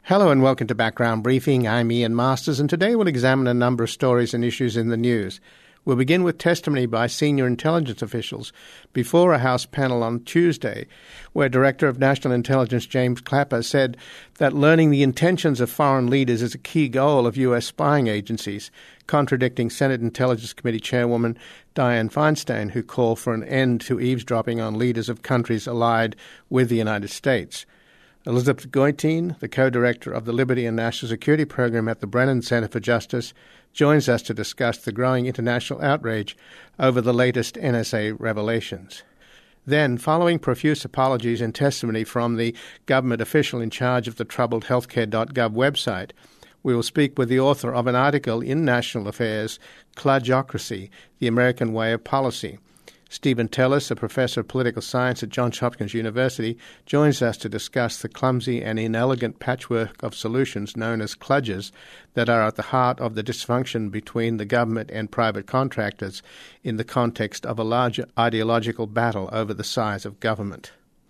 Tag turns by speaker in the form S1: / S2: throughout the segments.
S1: Hello and welcome to Background Briefing. I'm Ian Masters, and today we'll examine a number of stories and issues in the news. We'll begin with testimony by senior intelligence officials before a House panel on Tuesday, where Director of National Intelligence James Clapper said that learning the intentions of foreign leaders is a key goal of U.S. spying agencies, contradicting Senate Intelligence Committee Chairwoman Dianne Feinstein, who called for an end to eavesdropping on leaders of countries allied with the United States. Elizabeth Goitein, the co-director of the Liberty and National Security Program at the Brennan Center for Justice, joins us to discuss the growing international outrage over the latest NSA revelations. Then, following profuse apologies and testimony from the government official in charge of the troubled healthcare.gov website, we will speak with the author of an article in National Affairs, Kludgocracy, the American Way of Policy. Stephen Tellis, a professor of political science at Johns Hopkins University, joins us to discuss the clumsy and inelegant patchwork of solutions known as kludges that are at the heart of the dysfunction between the government and private contractors in the context of a larger ideological battle over the size of government.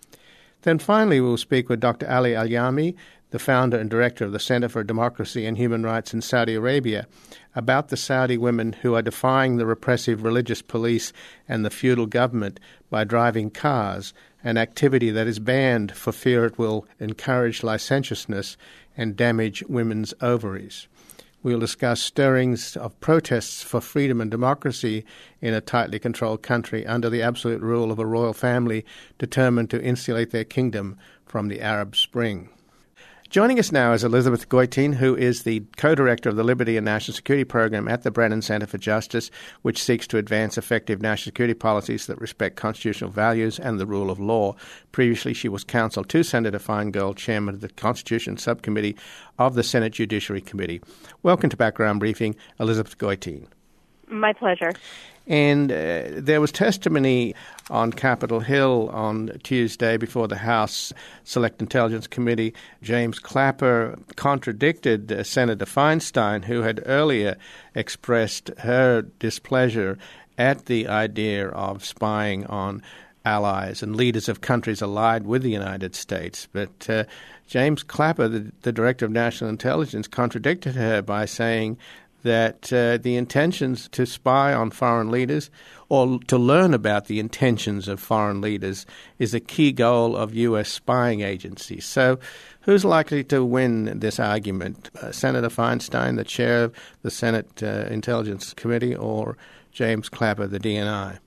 S1: Then finally we will speak with Dr. Ali Al-Yami, the founder and director of the Center for Democracy and Human Rights in Saudi Arabia, about the Saudi women who are defying the repressive religious police and the feudal government by driving cars, an activity that is banned for fear it will encourage licentiousness and damage women's ovaries. We'll discuss stirrings of protests for freedom and democracy in a tightly controlled country under the absolute rule of a royal family determined to insulate their kingdom from the Arab Spring. Joining us now is Elizabeth Goitein, who is the co-director of the Liberty and National Security Program at the Brennan Center for Justice, which seeks to advance effective national security policies that respect constitutional values and the rule of law. Previously, she was counsel to Senator Feingold, chairman of the Constitution Subcommittee of the Senate Judiciary Committee. Welcome to Background Briefing, Elizabeth Goitein.
S2: My pleasure.
S1: And there was testimony on Capitol Hill on Tuesday before the House Select Intelligence Committee. James Clapper contradicted Senator Feinstein, who had earlier expressed her displeasure at the idea of spying on allies and leaders of countries allied with the United States. But James Clapper, the Director of National Intelligence, contradicted her by saying that the intentions to spy on foreign leaders or to learn about the intentions of foreign leaders is a key goal of U.S. spying agencies. So who's likely to win this argument? Senator Feinstein, the chair of the Senate Intelligence Committee, or James Clapper, the DNI?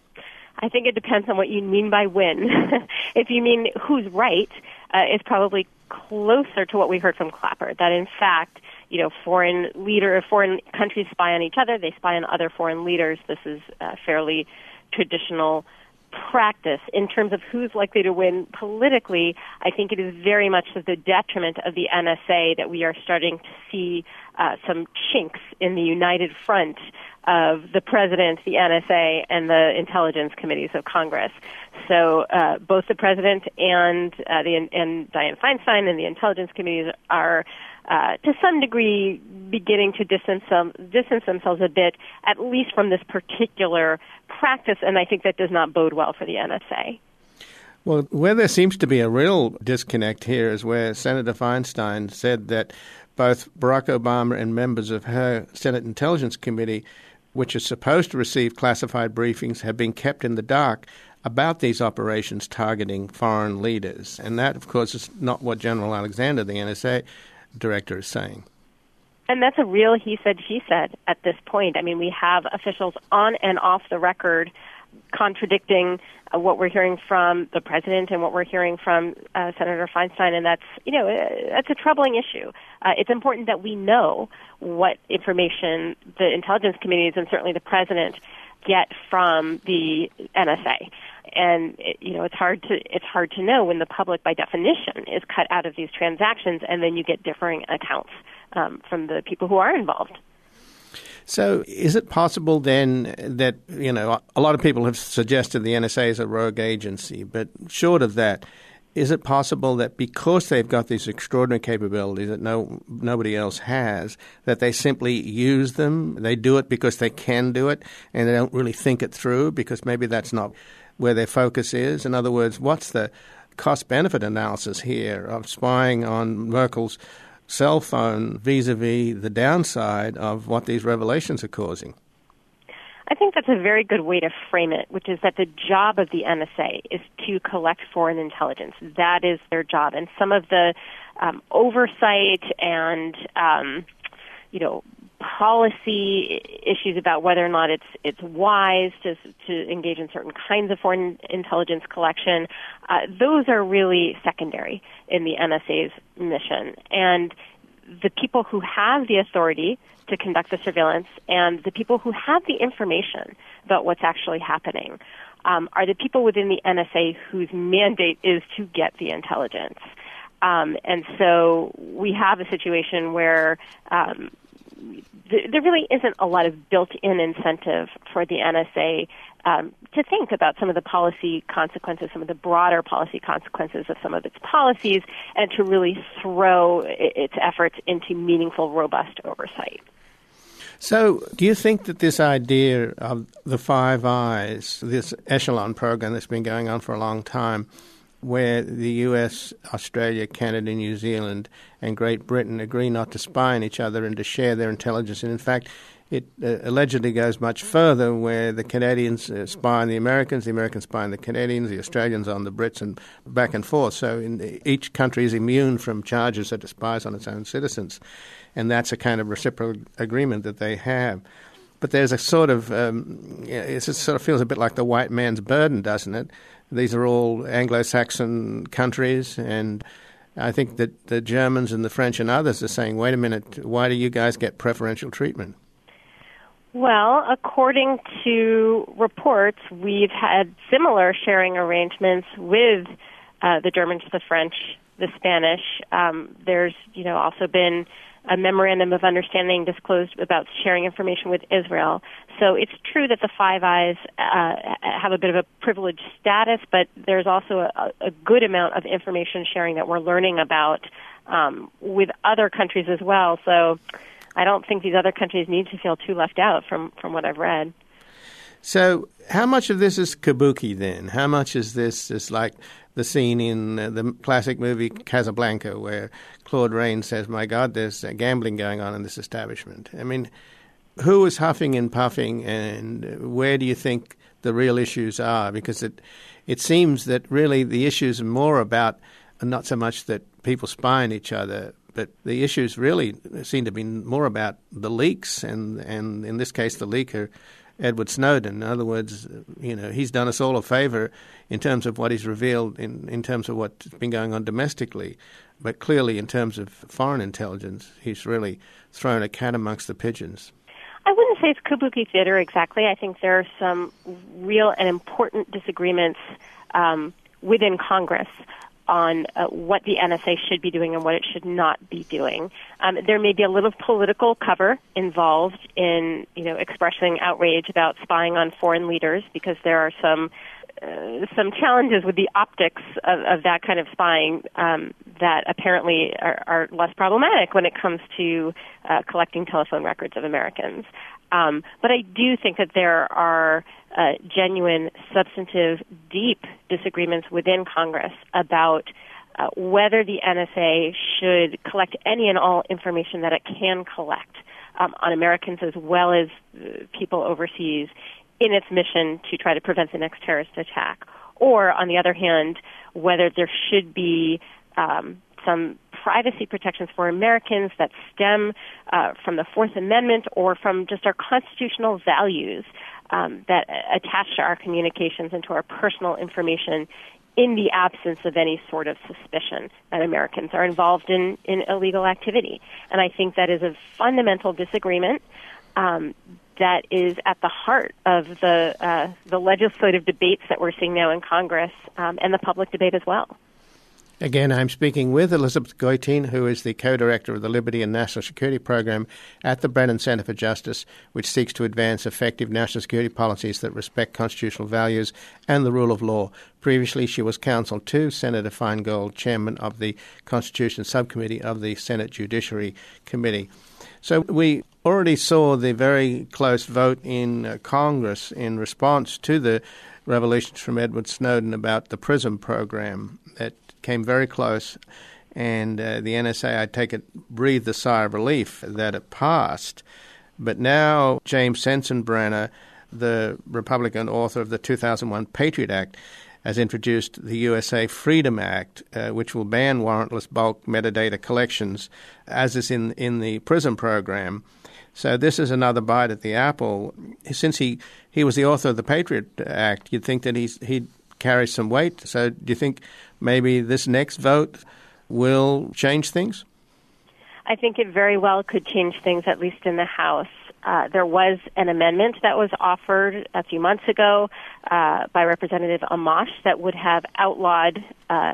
S2: I think it depends on what you mean by win. If you mean who's right, it's probably closer to what we heard from Clapper, that in fact, foreign countries spy on each other. They spy on other foreign leaders. This is a fairly traditional practice. In terms of who's likely to win politically, I think it is very much to the detriment of the NSA that we are starting to see some chinks in the united front of the president, the NSA, and the intelligence committees of Congress. So both the president and Dianne Feinstein and the intelligence committees are to some degree beginning to distance themselves a bit, at least from this particular practice, and I think that does not bode well for the NSA.
S1: Well, where there seems to be a real disconnect here is where Senator Feinstein said that both Barack Obama and members of her Senate Intelligence Committee, which is supposed to receive classified briefings, have been kept in the dark about these operations targeting foreign leaders. And that, of course, is not what General Alexander, the NSA director, is saying.
S2: And that's a real he said, she said at this point. I mean, we have officials on and off the record contradicting what we're hearing from the president and what we're hearing from Senator Feinstein, and that's a troubling issue. It's important that we know what information the intelligence committees and certainly the president get from the NSA. And it's hard to know when the public, by definition, is cut out of these transactions, and then you get differing accounts from the people who are involved.
S1: So is it possible then that, a lot of people have suggested the NSA is a rogue agency, but short of that, is it possible that because they've got these extraordinary capabilities that nobody else has, that they simply use them, they do it because they can do it, and they don't really think it through because maybe that's not where their focus is? In other words, what's the cost-benefit analysis here of spying on Merkel's cell phone vis-a-vis the downside of what these revelations are causing?
S2: I think that's a very good way to frame it, which is that the job of the NSA is to collect foreign intelligence. That is their job. And some of the oversight and, policy issues about whether or not it's wise to engage in certain kinds of foreign intelligence collection, those are really secondary in the NSA's mission. And the people who have the authority to conduct the surveillance and the people who have the information about what's actually happening are the people within the NSA whose mandate is to get the intelligence. And so we have a situation where there really isn't a lot of built-in incentive for the NSA to think about some of the policy consequences, some of the broader policy consequences of some of its policies, and to really throw its efforts into meaningful, robust oversight.
S1: So do you think that this idea of the Five Eyes, this echelon program that's been going on for a long time, where the US, Australia, Canada, New Zealand, and Great Britain agree not to spy on each other and to share their intelligence, and in fact, it allegedly goes much further, where the Canadians spy on the Americans spy on the Canadians, the Australians on the Brits, and back and forth. So each country is immune from charges that it spies on its own citizens, and that's a kind of reciprocal agreement that they have. But there's a sort of, it sort of feels a bit like the white man's burden, doesn't it? These are all Anglo-Saxon countries, and I think that the Germans and the French and others are saying, wait a minute, why do you guys get preferential treatment?
S2: Well, according to reports, we've had similar sharing arrangements with the Germans, the French, the Spanish. There's, also been a memorandum of understanding disclosed about sharing information with Israel. So it's true that the Five Eyes have a bit of a privileged status, but there's also a good amount of information sharing that we're learning about with other countries as well. So I don't think these other countries need to feel too left out from what I've read.
S1: So how much of this is kabuki then? How much is this is like the scene in the classic movie Casablanca where Claude Rains says, my God, there's gambling going on in this establishment? I mean, who is huffing and puffing, and where do you think the real issues are? Because it seems that really the issues are more about not so much that people spy on each other, but the issues really seem to be more about the leaks, and in this case the leaker, Edward Snowden. In other words, he's done us all a favor in terms of what he's revealed in terms of what's been going on domestically. But clearly in terms of foreign intelligence, he's really thrown a cat amongst the pigeons.
S2: I wouldn't say it's kabuki theater exactly. I think there are some real and important disagreements within Congress on what the NSA should be doing and what it should not be doing. There may be a little political cover involved in, expressing outrage about spying on foreign leaders, because there are some challenges with the optics of that kind of spying that apparently are less problematic when it comes to collecting telephone records of Americans. But I do think that there are genuine, substantive, deep disagreements within Congress about whether the NSA should collect any and all information that it can collect on Americans as well as people overseas in its mission to try to prevent the next terrorist attack. Or, on the other hand, whether there should be some privacy protections for Americans that stem from the Fourth Amendment or from just our constitutional values that attach to our communications and to our personal information in the absence of any sort of suspicion that Americans are involved in illegal activity. And I think that is a fundamental disagreement that is at the heart of the legislative debates that we're seeing now in Congress and the public debate as well.
S1: Again, I'm speaking with Elizabeth Goitein, who is the co-director of the Liberty and National Security Program at the Brennan Center for Justice, which seeks to advance effective national security policies that respect constitutional values and the rule of law. Previously, she was counsel to Senator Feingold, chairman of the Constitution Subcommittee of the Senate Judiciary Committee. So we already saw the very close vote in Congress in response to the revelations from Edward Snowden about the PRISM program that came very close. And the NSA, I take it, breathed a sigh of relief that it passed. But now James Sensenbrenner, the Republican author of the 2001 Patriot Act, has introduced the USA Freedom Act, which will ban warrantless bulk metadata collections, as is in the PRISM program. So this is another bite at the apple. Since he was the author of the Patriot Act, you'd think that he'd carry some weight. So do you think maybe this next vote will change things?
S2: I think it very well could change things, at least in the House. There was an amendment that was offered a few months ago by Representative Amash that would have outlawed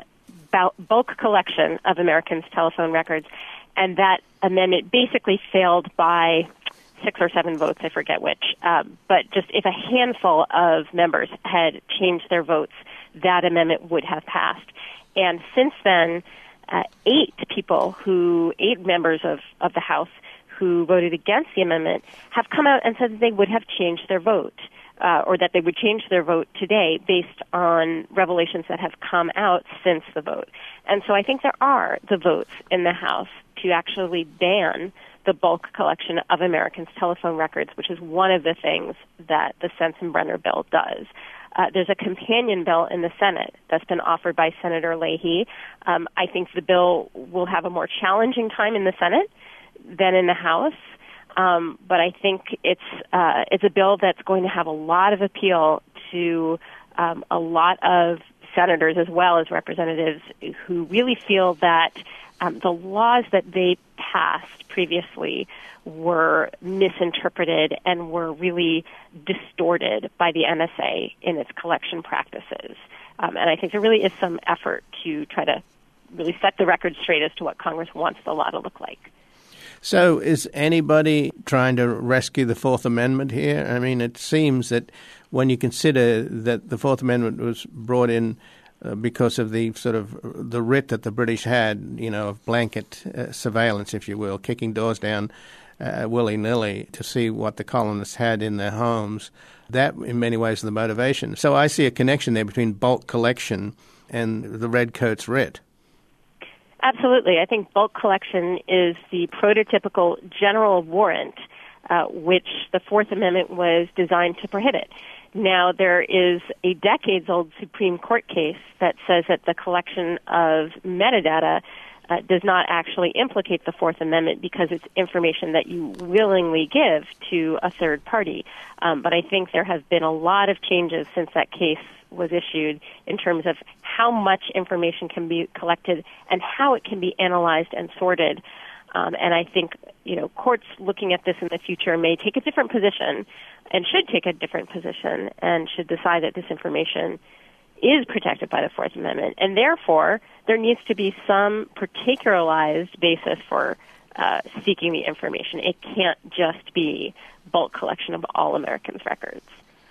S2: bulk collection of Americans' telephone records, and that amendment basically failed by 6 or 7 votes, I forget which. But just if a handful of members had changed their votes, that amendment would have passed. And since then, 8 members of the House who voted against the amendment have come out and said that they would have changed their vote, or that they would change their vote today based on revelations that have come out since the vote. And so I think there are the votes in the House to actually ban the bulk collection of Americans' telephone records, which is one of the things that the Sensenbrenner bill does. There's a companion bill in the Senate that's been offered by Senator Leahy. I think the bill will have a more challenging time in the Senate than in the House, but I think it's a bill that's going to have a lot of appeal to a lot of senators as well as representatives who really feel that the laws that they passed previously were misinterpreted and were really distorted by the NSA in its collection practices. And I think there really is some effort to try to really set the record straight as to what Congress wants the law to look like.
S1: So is anybody trying to rescue the Fourth Amendment here? I mean, it seems that when you consider that the Fourth Amendment was brought in because of the sort of the writ that the British had, of blanket surveillance, if you will, kicking doors down willy-nilly to see what the colonists had in their homes, that in many ways is the motivation. So I see a connection there between bulk collection and the Redcoats writ.
S2: Absolutely. I think bulk collection is the prototypical general warrant which the Fourth Amendment was designed to prohibit. Now, there is a decades-old Supreme Court case that says that the collection of metadata does not actually implicate the Fourth Amendment because it's information that you willingly give to a third party. But I think there have been a lot of changes since that case was issued in terms of how much information can be collected and how it can be analyzed and sorted. And I think, courts looking at this in the future may take a different position and should take a different position and should decide that this information is protected by the Fourth Amendment. And therefore, there needs to be some particularized basis for seeking the information. It can't just be bulk collection of all Americans' records.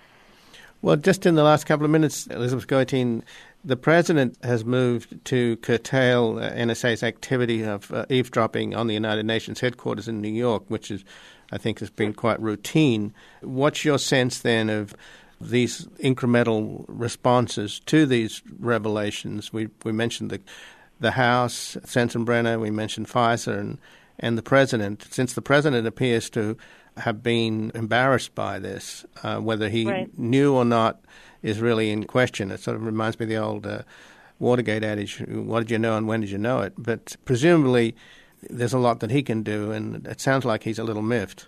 S1: Well, just in the last couple of minutes, Elizabeth Goitein, the President has moved to curtail NSA's activity of eavesdropping on the United Nations headquarters in New York, which I think has been quite routine. What's your sense then of these incremental responses to these revelations? We mentioned the House, Sensenbrenner, we mentioned FISA and the President. Since the President appears to have been embarrassed by this, whether he knew or not is really in question. It sort of reminds me of the old Watergate adage, what did you know and when did you know it? But presumably there's a lot that he can do, and it sounds like he's a little miffed.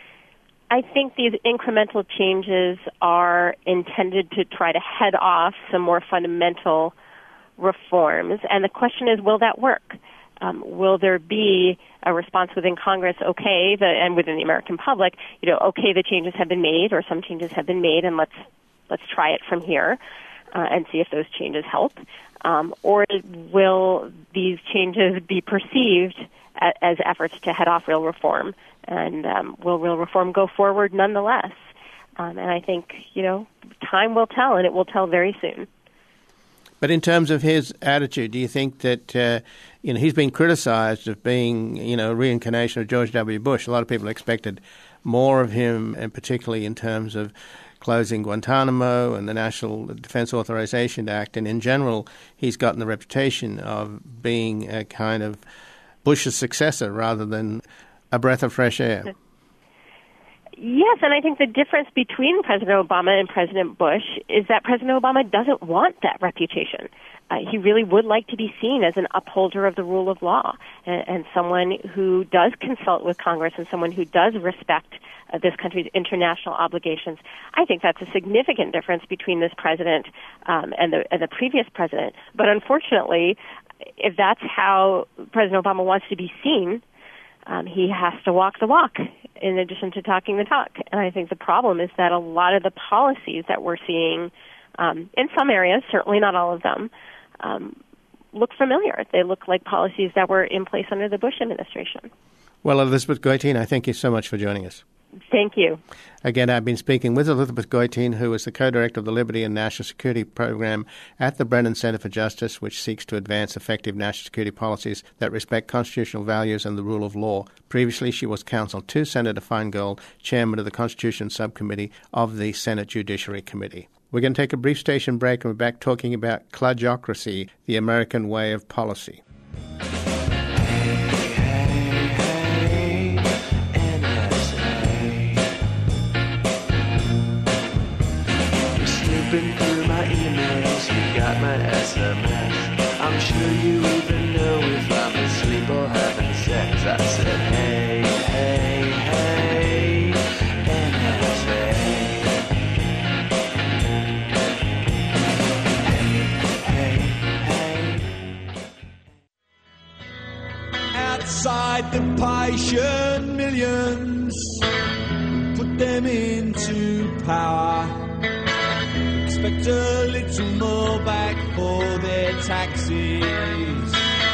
S2: I think these incremental changes are intended to try to head off some more fundamental reforms, and the question is, will that work? Will there be a response within Congress, and within the American public, the changes have been made or some changes have been made, and let's try it from here and see if those changes help? Or will these changes be perceived as efforts to head off real reform? And will real reform go forward nonetheless? And I think, time will tell, and it will tell very soon.
S1: But in terms of his attitude, do you think that, he's been criticized of being, a reincarnation of George W. Bush? A lot of people expected more of him, and particularly in terms of closing Guantanamo and the National Defense Authorization Act. And in general, he's gotten the reputation of being a kind of Bush's successor rather than a breath of fresh air.
S2: Yes, and I think the difference between President Obama and President Bush is that President Obama doesn't want that reputation. He really would like to be seen as an upholder of the rule of law and someone who does consult with Congress and someone who does respect this country's international obligations. I think that's a significant difference between this president and the previous president. But unfortunately, if that's how President Obama wants to be seen, he has to walk the walk in addition to talking the talk. And I think the problem is that a lot of the policies that we're seeing in some areas, certainly not all of them, look familiar. They look like policies that were in place under the Bush administration.
S1: Well, Elizabeth Goitein, I thank you so much for joining us.
S2: Thank you.
S1: Again, I've been speaking with Elizabeth Goitein, who is the co-director of the Liberty and National Security Program at the Brennan Center for Justice, which seeks to advance effective national security policies that respect constitutional values and the rule of law. Previously, she was counsel to Senator Feingold, chairman of the Constitution Subcommittee of the Senate Judiciary Committee. We're going to take a brief station break, and we're back talking about Kludgocracy, the American way of policy.
S3: Been through my emails, you got my SMS. I'm sure you even know if I'm asleep or having sex. I said, hey, hey, hey, NSA. Hey, hey, hey. Outside the patient millions, put them into power. Expect a little more back for their taxes.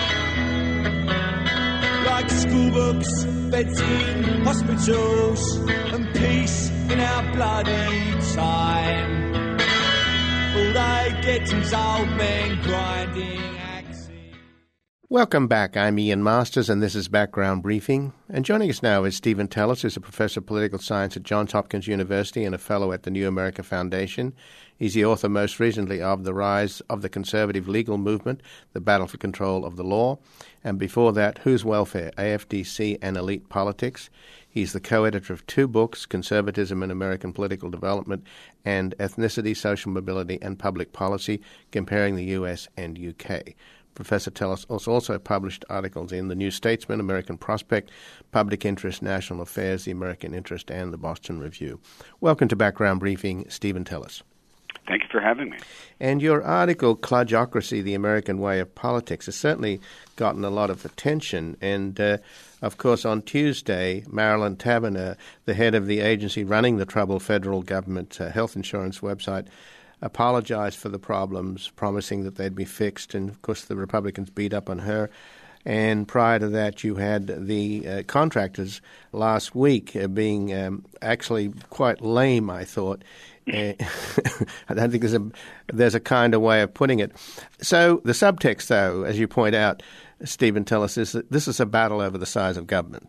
S3: Like school books, beds in hospitals, and peace in our bloody time. All they get is old men grinding axes.
S1: Welcome back. I'm Ian Masters, and this is Background Briefing. And joining us now is Stephen Tellis, who's a professor of political science at Johns Hopkins University and a fellow at the New America Foundation. He's the author most recently of The Rise of the Conservative Legal Movement, The Battle for Control of the Law, and before that, Whose Welfare? AFDC and Elite Politics. He's the co-editor of two books, Conservatism in American Political Development and Ethnicity, Social Mobility and Public Policy, Comparing the U.S. and U.K. Professor Tellis also published articles in The New Statesman, American Prospect, Public Interest, National Affairs, The American Interest, and The Boston Review. Welcome to Background Briefing, Stephen Tellis.
S4: Thank you for having me.
S1: And your article, Kludgocracy, the American Way of Politics, has certainly gotten a lot of attention. And, of course, on Tuesday, Marilyn Taberner, the head of the agency running the troubled federal government health insurance website, apologized for the problems, promising that they'd be fixed. And, of course, the Republicans beat up on her. And prior to that, you had the contractors last week being actually quite lame, I thought. I don't think there's a kinder way of putting it. So the subtext, though, as you point out, Stephen Tellis, is that this is a battle over the size of government.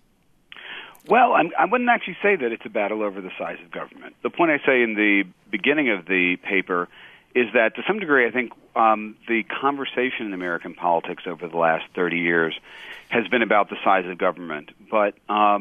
S4: Well, I wouldn't actually say that it's a battle over the size of government. The point I say in the beginning of the paper is that, to some degree, I think the conversation in American politics over the last 30 years has been about the size of government. But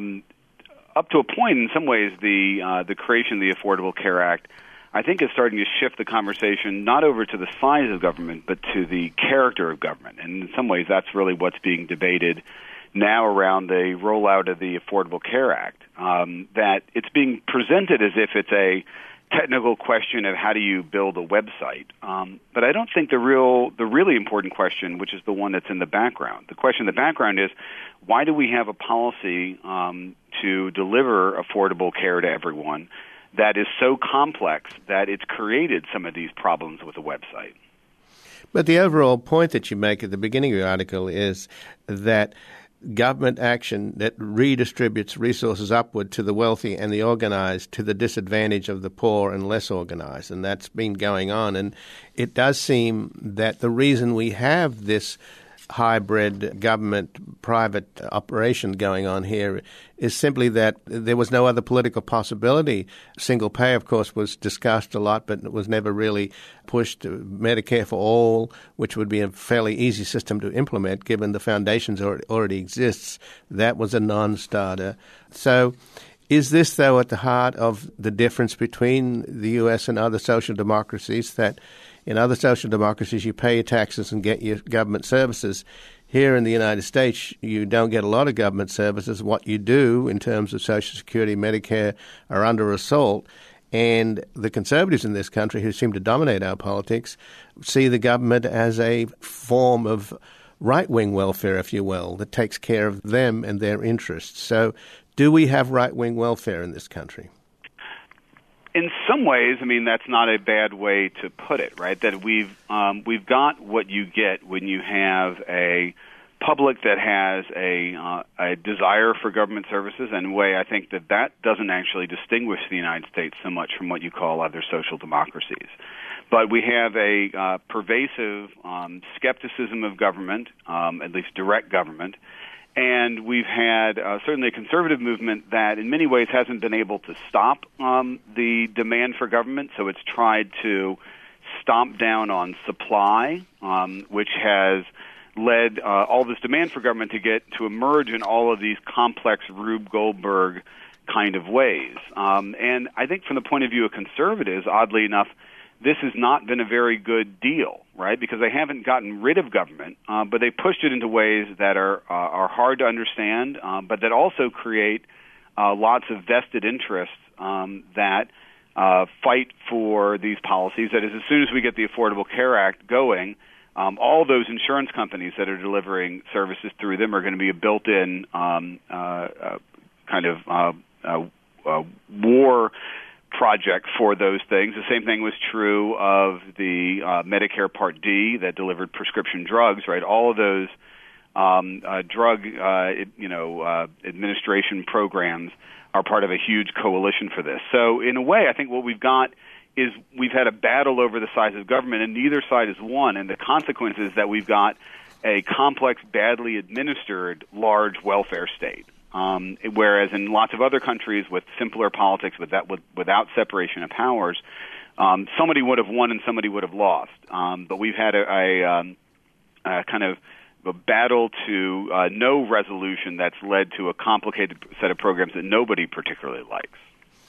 S4: up to a point, in some ways, the creation of the Affordable Care Act, I think, is starting to shift the conversation not over to the size of government, but to the character of government. And in some ways, that's really what's being debated now around the rollout of the Affordable Care Act, that it's being presented as if it's a technical question of how do you build a website. But I don't think the really important question, which is the one that's in the background, the question in the background is, why do we have a policy to deliver affordable care to everyone that is so complex that it's created some of these problems with the website?
S1: But the overall point that you make at the beginning of your article is that government action that redistributes resources upward to the wealthy and the organized to the disadvantage of the poor and less organized. And that's been going on. And it does seem that the reason we have this hybrid government-private operation going on here is simply that there was no other political possibility. Single pay, of course, was discussed a lot, but it was never really pushed. Medicare for all, which would be a fairly easy system to implement given the foundations already exists, that was a non-starter. So is this, though, at the heart of the difference between the U.S. and other social democracies, that in other social democracies you pay your taxes and get your government services? Here in the United States, you don't get a lot of government services. What you do in terms of Social Security, Medicare are under assault. And the conservatives in this country, who seem to dominate our politics, see the government as a form of right-wing welfare, if you will, that takes care of them and their interests. So do we have right-wing welfare in this country?
S4: In some ways, I mean, that's not a bad way to put it, right? That we've got what you get when you have a public that has a desire for government services, and in a way I think that doesn't actually distinguish the United States so much from what you call other social democracies. But we have a pervasive skepticism of government, at least direct government. And we've had certainly a conservative movement that in many ways hasn't been able to stop the demand for government. So it's tried to stomp down on supply, which has led all this demand for government to emerge in all of these complex Rube Goldberg kind of ways. And I think from the point of view of conservatives, oddly enough, this has not been a very good deal, right? Because they haven't gotten rid of government, but they pushed it into ways that are hard to understand, but that also create lots of vested interests that fight for these policies. That is, as soon as we get the Affordable Care Act going, all those insurance companies that are delivering services through them are going to be a built-in kind of war project for those things. The same thing was true of the Medicare Part D that delivered prescription drugs, right? All of those drug administration programs are part of a huge coalition for this. So in a way, I think what we've got is we've had a battle over the size of government, and neither side has won, and the consequence is that we've got a complex, badly administered, large welfare state. Whereas in lots of other countries with simpler politics, without separation of powers, somebody would have won and somebody would have lost. But we've had a kind of a battle to no resolution that's led to a complicated set of programs that nobody particularly likes.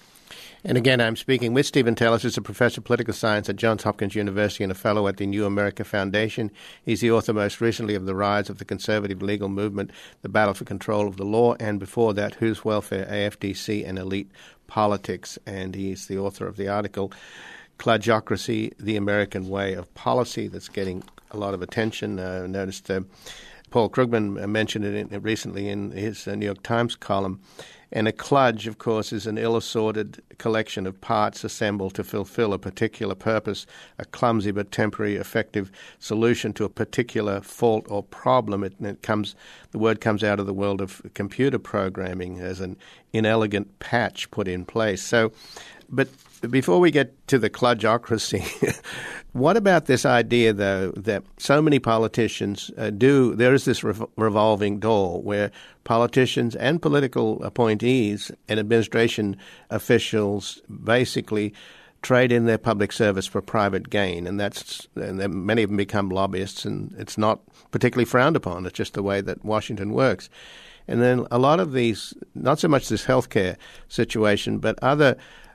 S1: And again, I'm speaking with Stephen Tellis, who's a professor of political science at Johns Hopkins University and a fellow at the New America Foundation. He's the author most recently of The Rise of the Conservative Legal Movement, The Battle for Control of the Law, and before that, Whose Welfare, AFDC and Elite Politics. And he's the author of the article, Kludgocracy, The American Way of Policy, that's getting a lot of attention. I noticed Paul Krugman mentioned it recently in his New York Times column. And a kludge, of course, is an ill-assorted collection of parts assembled to fulfill a particular purpose, a clumsy but temporary effective solution to a particular fault or problem. The word comes out of the world of computer programming as an inelegant patch put in place. So, but before we get to the kludgocracy, what about this idea, though, that so many politicians there is this revolving door where politicians and political appointees and administration officials basically trade in their public service for private gain, and many of them become lobbyists, and it's not particularly frowned upon. It's just the way that Washington works. And then a lot of these, not so much this healthcare situation, but other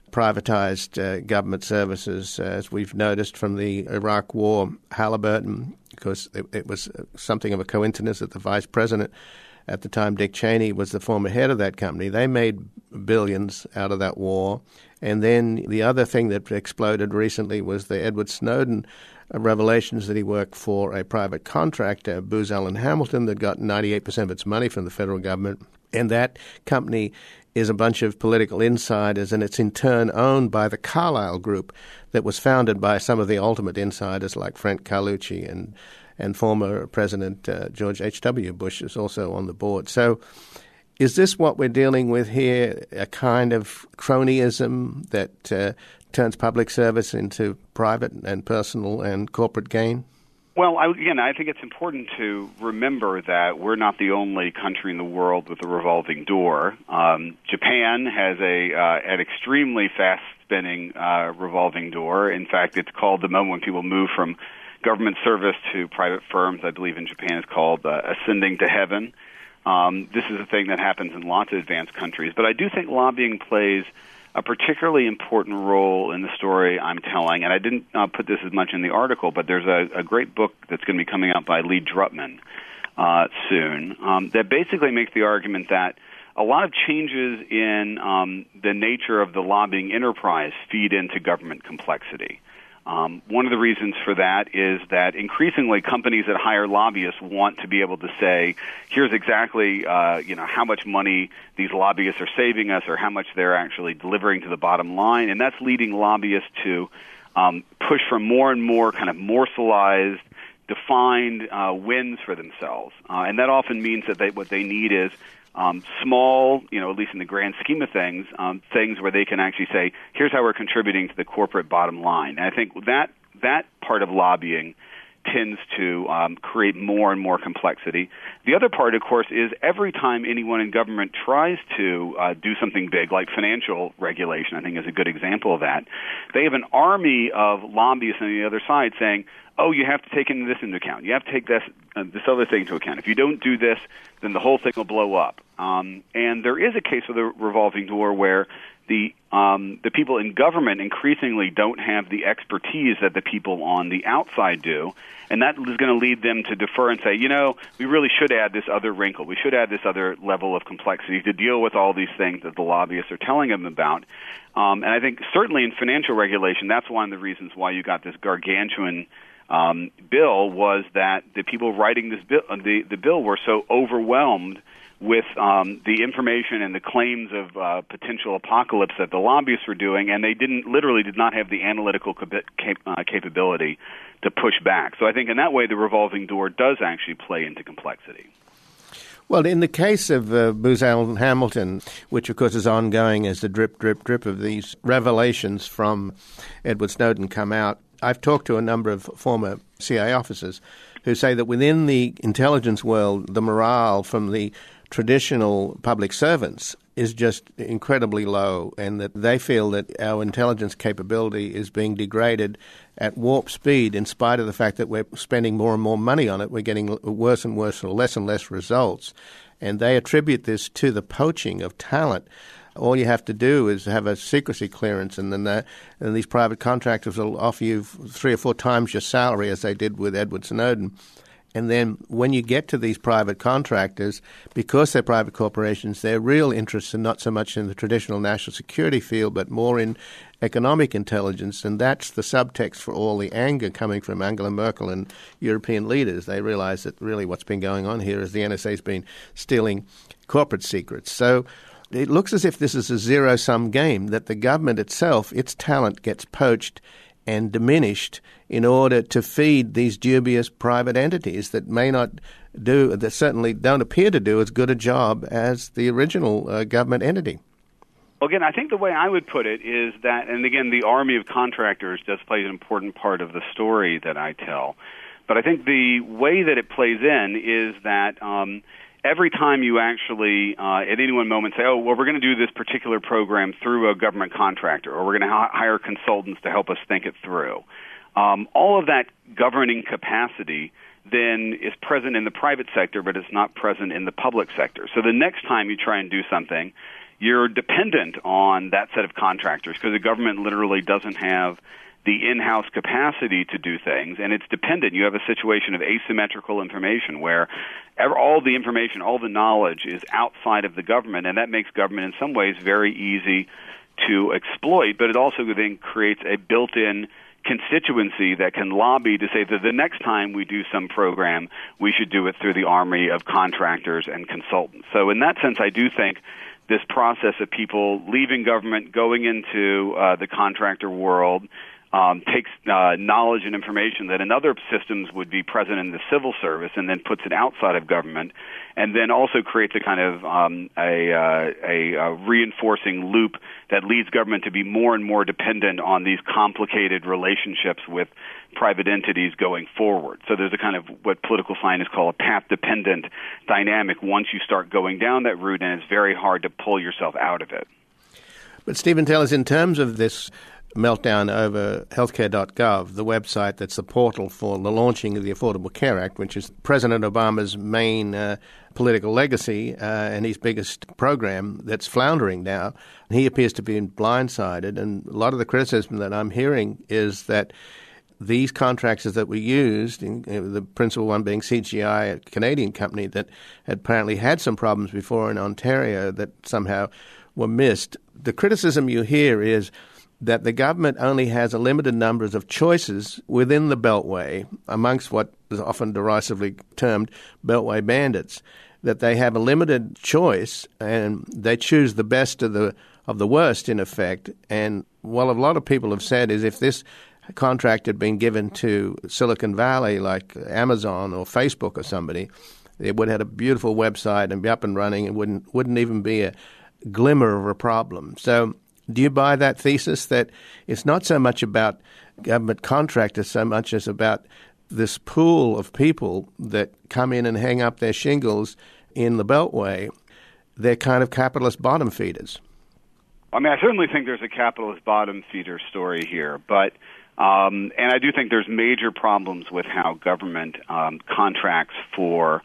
S1: privatized government services, as we've noticed from the Iraq War, Halliburton, because it was something of a coincidence that the vice president at the time, Dick Cheney, was the former head of that company. They made billions out of that war. And then the other thing that exploded recently was the Edward Snowden revelations that he worked for a private contractor, Booz Allen Hamilton, that got 98% of its money from the federal government. And that company is a bunch of political insiders, and it's in turn owned by the Carlyle Group that was founded by some of the ultimate insiders like Frank Carlucci and former President George H.W. Bush is also on the board. So is this what we're dealing with here, a kind of cronyism that turns public service into private and personal and corporate gain?
S4: Well, I think it's important to remember that we're not the only country in the world with a revolving door. Japan has an extremely fast-spinning revolving door. In fact, it's called the moment when people move from government service to private firms. I believe in Japan it's called ascending to heaven. This is a thing that happens in lots of advanced countries. But I do think lobbying plays a particularly important role in the story I'm telling. And I didn't put this as much in the article, but there's a great book that's going to be coming out by Lee Drutman soon that basically makes the argument that a lot of changes in the nature of the lobbying enterprise feed into government complexity. One of the reasons for that is that increasingly companies that hire lobbyists want to be able to say, here's exactly how much money these lobbyists are saving us or how much they're actually delivering to the bottom line, and that's leading lobbyists to push for more and more kind of morselized, defined wins for themselves. And that often means that what they need is small, at least in the grand scheme of things where they can actually say, here's how we're contributing to the corporate bottom line. And I think that part of lobbying tends to create more and more complexity. The other part, of course, is every time anyone in government tries to do something big, like financial regulation, I think is a good example of that, they have an army of lobbyists on the other side saying, oh, you have to take this into account. You have to take this other thing into account. If you don't do this, then the whole thing will blow up. And there is a case with a revolving door where the people in government increasingly don't have the expertise that the people on the outside do, and that is going to lead them to defer and say, we really should add this other wrinkle. We should add this other level of complexity to deal with all these things that the lobbyists are telling them about. And I think certainly in financial regulation, that's one of the reasons why you got this gargantuan bill was that the people writing this bill, the bill were so overwhelmed with the information and the claims of potential apocalypse that the lobbyists were doing, and they did not have the analytical capability to push back. So I think in that way the revolving door does actually play into complexity.
S1: Well, in the case of Booz Allen Hamilton, which of course is ongoing as the drip, drip, drip of these revelations from Edward Snowden come out, I've talked to a number of former CIA officers who say that within the intelligence world, the morale from the traditional public servants is just incredibly low, and that they feel that our intelligence capability is being degraded at warp speed in spite of the fact that we're spending more and more money on it. We're getting worse and worse or less and less results. And they attribute this to the poaching of talent. All you have to do is have a secrecy clearance, and then and these private contractors will offer you 3 or 4 times your salary, as they did with Edward Snowden. And then when you get to these private contractors, because they're private corporations, their real interests are not so much in the traditional national security field, but more in economic intelligence. And that's the subtext for all the anger coming from Angela Merkel and European leaders. They realize that really what's been going on here is the NSA's been stealing corporate secrets. So it looks as if this is a zero-sum game, that the government itself, its talent gets poached and diminished in order to feed these dubious private entities that that certainly don't appear to do as good a job as the original government entity.
S4: Well, again, I think the way I would put it is that, and again, the army of contractors does play an important part of the story that I tell. But I think the way that it plays in is that every time you actually, at any one moment, say, oh, well, we're going to do this particular program through a government contractor, or we're going to hire consultants to help us think it through. All of that governing capacity then is present in the private sector, but it's not present in the public sector. So the next time you try and do something, you're dependent on that set of contractors because the government literally doesn't have the in-house capacity to do things, and it's dependent. You have a situation of asymmetrical information where all the information, all the knowledge is outside of the government, and that makes government in some ways very easy to exploit, but it also then creates a built-in constituency that can lobby to say that the next time we do some program, we should do it through the army of contractors and consultants. So in that sense, I do think this process of people leaving government, going into the contractor world, takes knowledge and information that in other systems would be present in the civil service and then puts it outside of government, and then also creates a kind of a reinforcing loop that leads government to be more and more dependent on these complicated relationships with private entities going forward. So there's a kind of what political scientists call a path-dependent dynamic once you start going down that route, and it's very hard to pull yourself out of it.
S1: But Stephen, tell us, in terms of this meltdown over healthcare.gov, the website that's the portal for the launching of the Affordable Care Act, which is President Obama's main political legacy and his biggest program that's floundering now. He appears to be blindsided, and a lot of the criticism that I'm hearing is that these contractors that were used, the principal one being CGI, a Canadian company that had apparently had some problems before in Ontario that somehow were missed. The criticism you hear is that the government only has a limited number of choices within the Beltway, amongst what is often derisively termed Beltway bandits, that they have a limited choice and they choose the best of the worst, in effect. And what a lot of people have said is if this contract had been given to Silicon Valley, like Amazon or Facebook or somebody, it would have had a beautiful website and be up and running and wouldn't even be a glimmer of a problem. So do you buy that thesis that it's not so much about government contractors so much as about this pool of people that come in and hang up their shingles in the Beltway? They're kind of capitalist bottom feeders.
S4: I mean, I certainly think there's a capitalist bottom feeder story here, but and I do think there's major problems with how government contracts for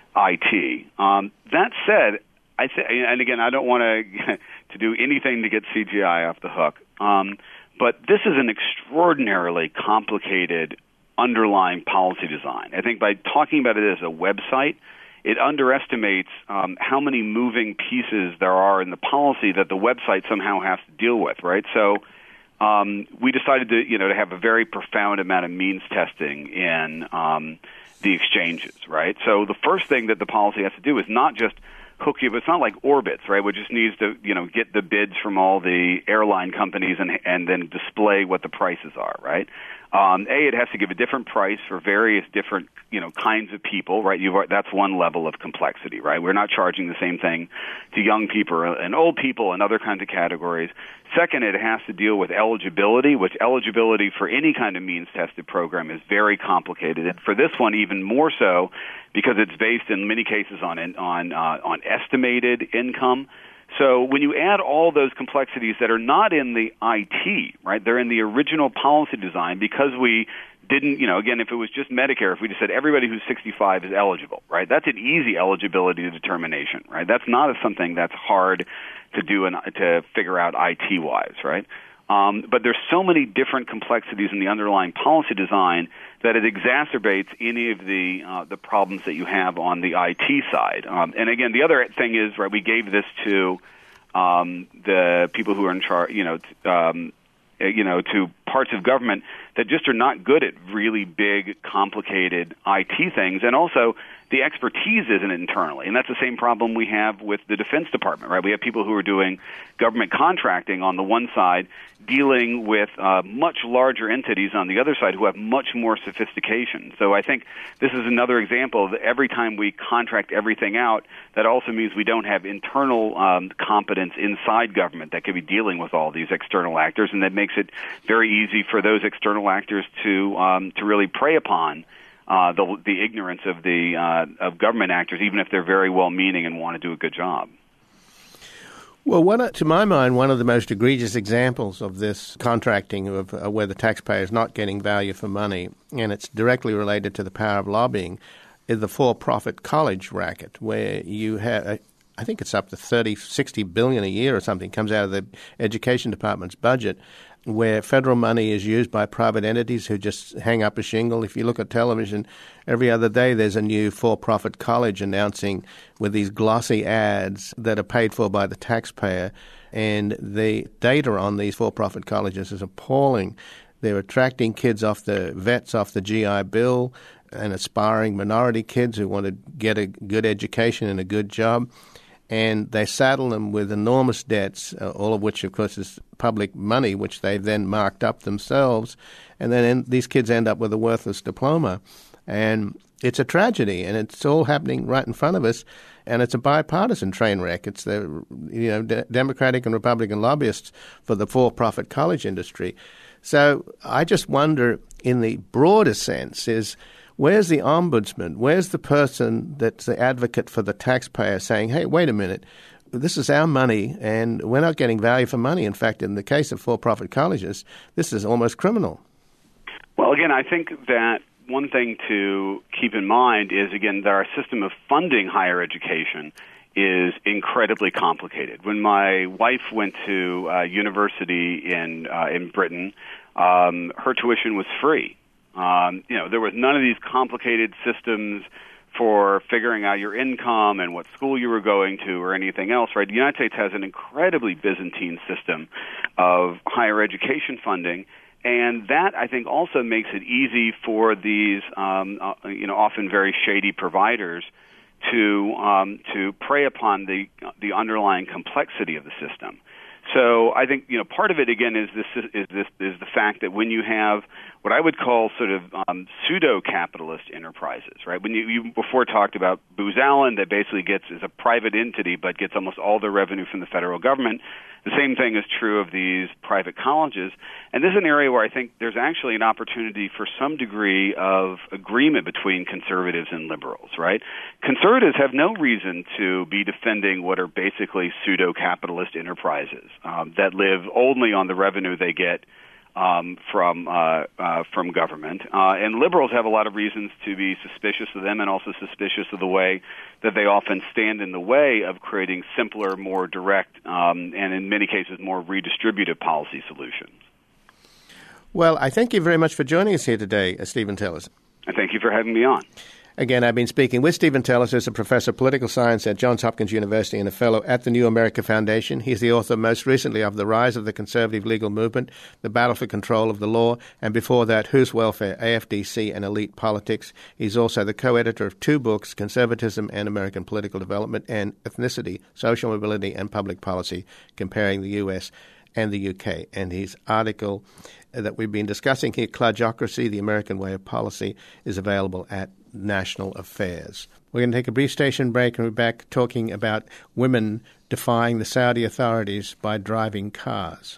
S4: IT. That said, and again, I don't want to do anything to get CGI off the hook, but this is an extraordinarily complicated underlying policy design. I think by talking about it as a website, it underestimates how many moving pieces there are in the policy that the website somehow has to deal with, right? So we decided to have a very profound amount of means testing in the exchanges, right? So the first thing that the policy has to do is not just hook you, but it's not like Orbitz, right, which just needs to get the bids from all the airline companies and then display what the prices are, right? It has to give a different price for various different kinds of people, right? That's one level of complexity, right? We're not charging the same thing to young people and old people and other kinds of categories. Second, it has to deal with eligibility, which eligibility for any kind of means-tested program is very complicated, and for this one even more so because it's based in many cases on estimated income. So when you add all those complexities that are not in the IT, right, they're in the original policy design because we didn't, again, if it was just Medicare, if we just said everybody who's 65 is eligible, right, that's an easy eligibility determination, right? That's not something that's hard to do and to figure out IT-wise, right? But there's so many different complexities in the underlying policy design that it exacerbates any of the problems that you have on the IT side. And again, the other thing is, right, we gave this to the people who are in charge, to parts of government that just are not good at really big, complicated IT things, and also the expertise isn't internally. And that's the same problem we have with the Defense Department, right? We have people who are doing government contracting on the one side, dealing with much larger entities on the other side who have much more sophistication. So I think this is another example of every time we contract everything out, that also means we don't have internal competence inside government that could be dealing with all these external actors, and that makes it very easy for those external actors to really prey upon the ignorance of government actors, even if they're very well-meaning and want to do a good job.
S1: Well, to my mind, one of the most egregious examples of this contracting of where the taxpayer is not getting value for money, and it's directly related to the power of lobbying, is the for-profit college racket, where you have, I think it's up to $60 billion a year or something, comes out of the education department's budget, where federal money is used by private entities who just hang up a shingle. If you look at television, every other day there's a new for-profit college announcing with these glossy ads that are paid for by the taxpayer. And the data on these for-profit colleges is appalling. They're attracting kids off the GI Bill and aspiring minority kids who want to get a good education and a good job. and they saddle them with enormous debts, all of which, of course, is public money, which they've then marked up themselves, and then these kids end up with a worthless diploma. And it's a tragedy, and it's all happening right in front of us, and it's a bipartisan train wreck. It's the Democratic and Republican lobbyists for the for-profit college industry. So I just wonder, in the broader sense, is where's the ombudsman? Where's the person that's the advocate for the taxpayer saying, hey, wait a minute, this is our money, and we're not getting value for money. In fact, in the case of for-profit colleges, this is almost criminal.
S4: Well, again, I think that one thing to keep in mind is, again, that our system of funding higher education is incredibly complicated. When my wife went to university in Britain, her tuition was free. There was none of these complicated systems for figuring out your income and what school you were going to or anything else, right? The United States has an incredibly Byzantine system of higher education funding. And that, I think, also makes it easy for these, often very shady providers to prey upon the underlying complexity of the system. So I think part of it again is the fact that when you have what I would call sort of pseudo-capitalist enterprises, right? When you before talked about Booz Allen, that basically is a private entity but gets almost all the revenue from the federal government. The same thing is true of these private colleges. And this is an area where I think there's actually an opportunity for some degree of agreement between conservatives and liberals, right? Conservatives have no reason to be defending what are basically pseudo-capitalist enterprises that live only on the revenue they get from government, and liberals have a lot of reasons to be suspicious of them, and also suspicious of the way that they often stand in the way of creating simpler, more direct, and in many cases more redistributive policy solutions.
S1: Well, I thank you very much for joining us here today, Stephen Tellers.
S4: And thank you for having me on.
S1: Again, I've been speaking with Stephen Tellers, who's a professor of political science at Johns Hopkins University and a fellow at the New America Foundation. He's the author most recently of The Rise of the Conservative Legal Movement, The Battle for Control of the Law, and before that, Whose Welfare, AFDC and Elite Politics. He's also the co-editor of two books, Conservatism and American Political Development, and Ethnicity, Social Mobility and Public Policy, Comparing the U.S. and the U.K. And his article that we've been discussing here, Kludgeocracy, The American Way of Policy, is available at National Affairs. We're going to take a brief station break and we're back talking about women defying the Saudi authorities by driving cars.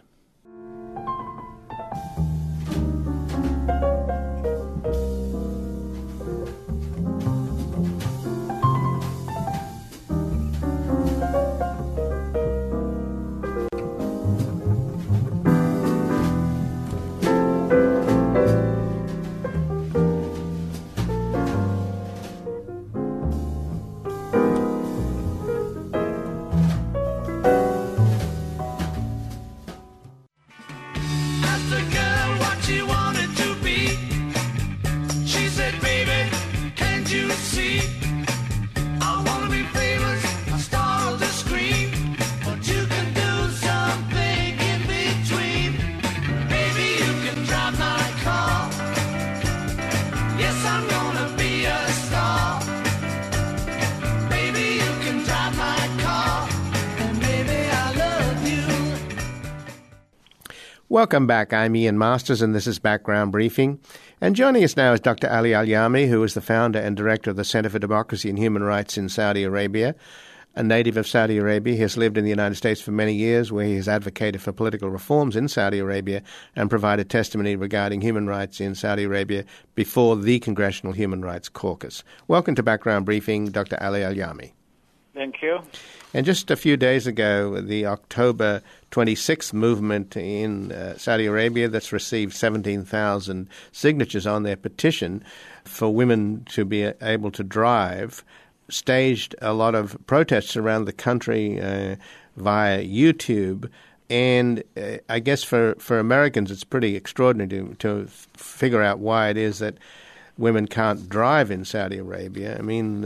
S1: Welcome back. I'm Ian Masters, and this is Background Briefing. And joining us now is Dr. Ali Al-Yami, who is the founder and director of the Center for Democracy and Human Rights in Saudi Arabia. A native of Saudi Arabia, he has lived in the United States for many years, where he has advocated for political reforms in Saudi Arabia and provided testimony regarding human rights in Saudi Arabia before the Congressional Human Rights Caucus. Welcome to Background Briefing, Dr. Ali Al-Yami.
S5: Thank you.
S1: And just a few days ago, the October 26th movement in Saudi Arabia that's received 17,000 signatures on their petition for women to be able to drive staged a lot of protests around the country via YouTube. And I guess for Americans, it's pretty extraordinary to figure out why it is that women can't drive in Saudi Arabia. I mean,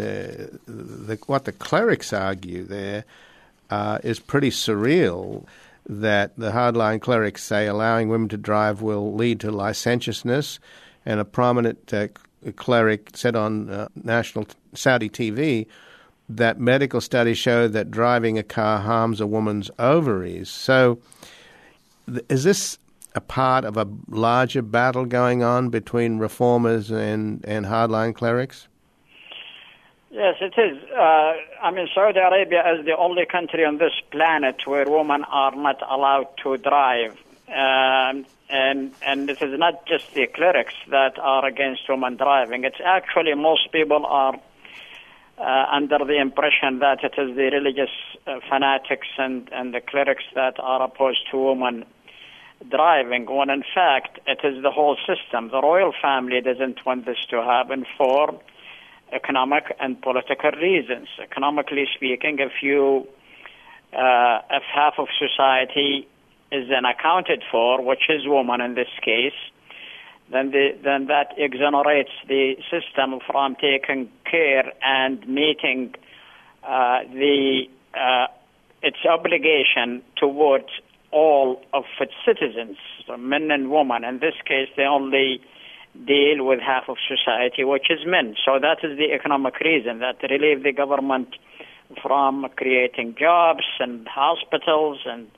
S1: what the clerics argue there is pretty surreal, that the hardline clerics say allowing women to drive will lead to licentiousness, and a prominent cleric said on national Saudi TV that medical studies show that driving a car harms a woman's ovaries. So is this a part of a larger battle going on between reformers and hardline clerics?
S5: Yes, it is. Saudi Arabia is the only country on this planet where women are not allowed to drive. And it is not just the clerics that are against women driving. It's actually most people are under the impression that it is the religious fanatics and the clerics that are opposed to women driving, when in fact it is the whole system. The royal family doesn't want this to happen for economic and political reasons. Economically speaking, if half of society is then accounted for, which is women in this case, then that exonerates the system from taking care and meeting its obligation towards all of its citizens, so men and women. In this case, they only deal with half of society, which is men. So that is the economic reason, that relieve the government from creating jobs and hospitals and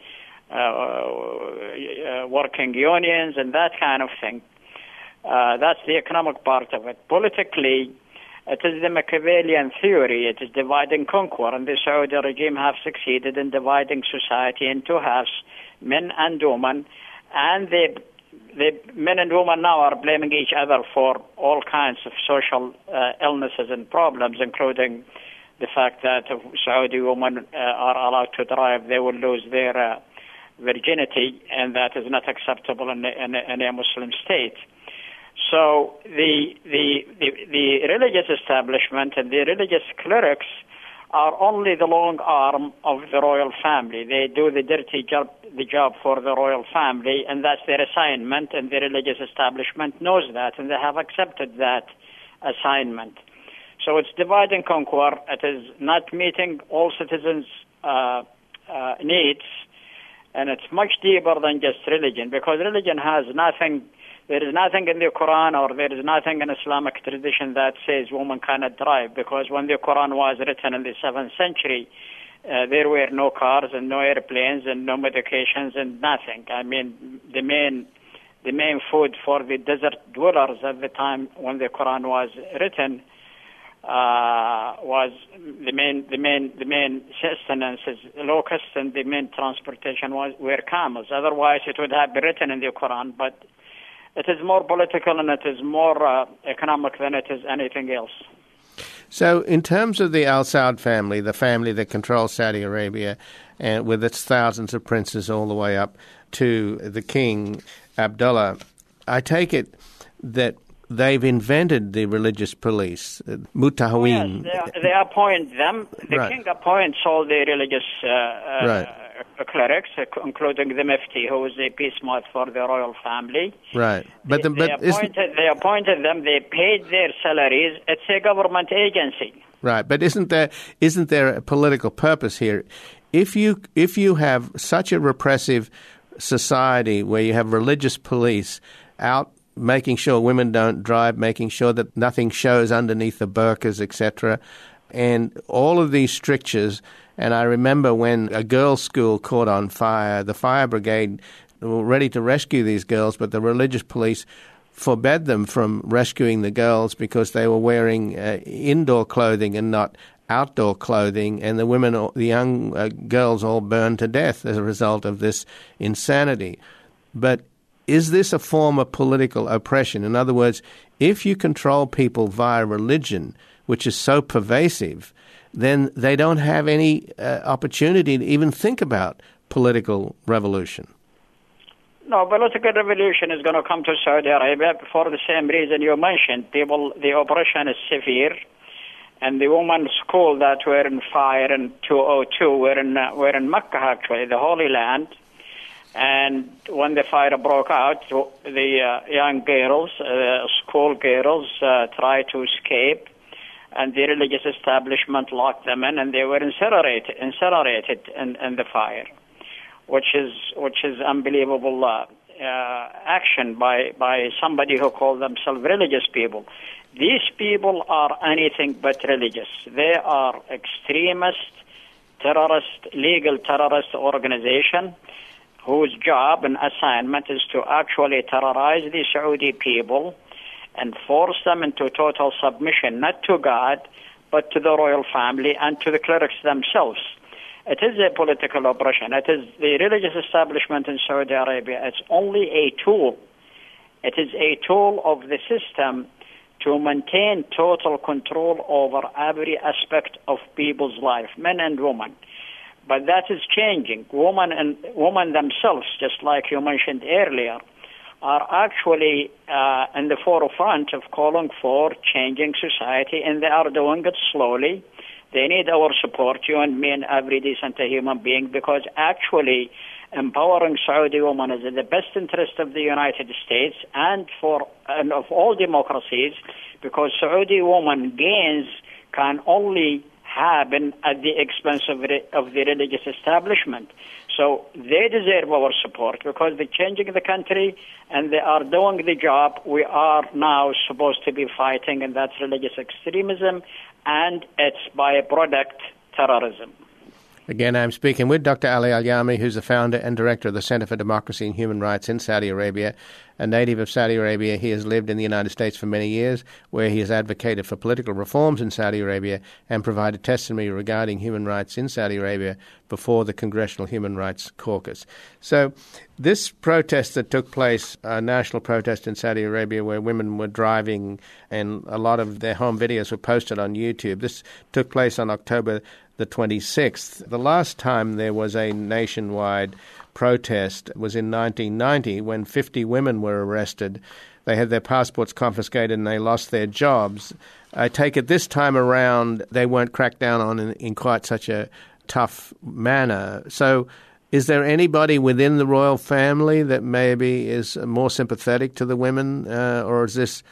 S5: working unions and that kind of thing. That's the economic part of it. Politically, it is the Machiavellian theory. It is divide and conquer, and the Saudi regime have succeeded in dividing society into halves, men and women, and the men and women now are blaming each other for all kinds of social illnesses and problems, including the fact that if Saudi women are allowed to drive, they will lose their virginity, and that is not acceptable in a Muslim state. So the religious establishment and the religious clerics are only the long arm of the royal family. They do the dirty job, for the royal family, and that's their assignment, and the religious establishment knows that, and they have accepted that assignment. So it's divide and conquer. It is not meeting all citizens' needs, and it's much deeper than just religion, because religion has nothing. There is nothing in the Quran or there is nothing in Islamic tradition that says women cannot drive, because when the Quran was written in the 7th century, there were no cars and no airplanes and no medications and nothing. I mean, the main food for the desert dwellers at the time when the Quran was written was the main sustenance is locusts, and the main transportation were camels. Otherwise, it would have been written in the Quran, but it is more political and it is more economic than it is anything else.
S1: So in terms of the Al Saud family, the family that controls Saudi Arabia, and with its thousands of princes all the way up to the king, Abdullah, I take it that they've invented the religious police, Mutahawin.
S5: Yes, they appoint them. The
S1: right.
S5: king appoints all the religious clerics, including the Mufti, who is the peace mouth for the royal family.
S1: Right.
S5: They appointed them. They paid their salaries. It's a government agency.
S1: Right. But isn't there a political purpose here? If you have such a repressive society where you have religious police out making sure women don't drive, making sure that nothing shows underneath the burqas, etc., and all of these strictures. And I remember when a girls' school caught on fire, the fire brigade were ready to rescue these girls, but the religious police forbade them from rescuing the girls because they were wearing indoor clothing and not outdoor clothing, and the women, the young girls, all burned to death as a result of this insanity. But is this a form of political oppression? In other words, if you control people via religion, which is so pervasive, then they don't have any opportunity to even think about political revolution.
S5: No, political revolution is going to come to Saudi Arabia for the same reason you mentioned. The oppression is severe, and the women's school that were in fire in 2002 were in Mecca, actually, the Holy Land. And when the fire broke out, the young girls, school girls, tried to escape, and the religious establishment locked them in, and they were incinerated in the fire, which is unbelievable action by somebody who called themselves religious people. These people are anything but religious. They are extremist, terrorist, legal terrorist organization whose job and assignment is to actually terrorize the Saudi people and force them into total submission, not to God, but to the royal family and to the clerics themselves. It is a political oppression. It is the religious establishment in Saudi Arabia. It's only a tool. It is a tool of the system to maintain total control over every aspect of people's life, men and women. But that is changing. Women themselves, just like you mentioned earlier, are actually in the forefront of calling for changing society, and they are doing it slowly. They need our support, you and me and every decent human being, because actually empowering Saudi women is in the best interest of the United States and of all democracies, because Saudi women gains can only happen at the expense of the religious establishment. So they deserve our support because they're changing the country and they are doing the job we are now supposed to be fighting, and that's religious extremism and its byproduct, terrorism.
S1: Again, I'm speaking with Dr. Ali Al-Yami, who's the founder and director of the Center for Democracy and Human Rights in Saudi Arabia. A native of Saudi Arabia, he has lived in the United States for many years, where he has advocated for political reforms in Saudi Arabia and provided testimony regarding human rights in Saudi Arabia before the Congressional Human Rights Caucus. So this protest that took place, a national protest in Saudi Arabia where women were driving and a lot of their home videos were posted on YouTube, this took place on October the 26th. The last time there was a nationwide protest was in 1990 when 50 women were arrested. They had their passports confiscated and they lost their jobs. I take it this time around they weren't cracked down on in quite such a tough manner. So is there anybody within the royal family that maybe is more sympathetic to the women, or is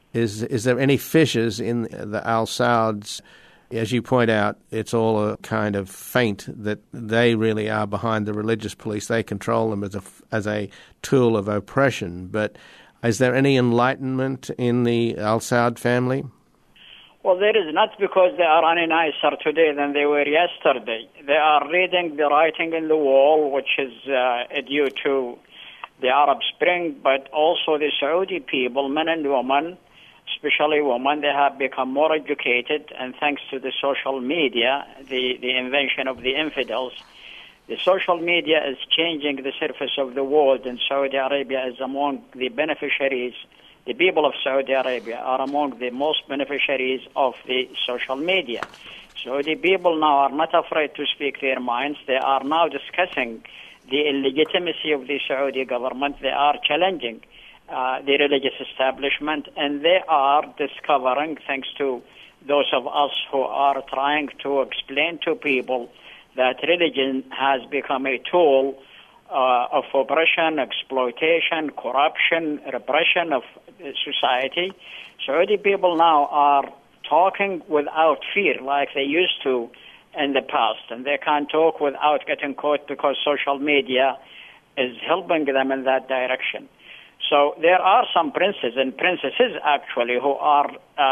S1: there any fissures in the Al Sauds? As you point out, it's all a kind of feint that they really are behind the religious police. They control them as a tool of oppression. But is there any enlightenment in the Al Saud family?
S5: Well, there is not, because they are any nicer today than they were yesterday. They are reading the writing in the wall, which is due to the Arab Spring, but also the Saudi people, men and women, especially women, they have become more educated, and thanks to the social media, the invention of the infidels, the social media is changing the surface of the world, and Saudi Arabia is among the beneficiaries. The people of Saudi Arabia are among the most beneficiaries of the social media. Saudi people now are not afraid to speak their minds. They are now discussing the illegitimacy of the Saudi government. They are challenging the religious establishment, and they are discovering, thanks to those of us who are trying to explain to people that religion has become a tool of oppression, exploitation, corruption, repression of society. Saudi people now are talking without fear like they used to in the past, and they can talk without getting caught because social media is helping them in that direction. So there are some princes and princesses actually who are,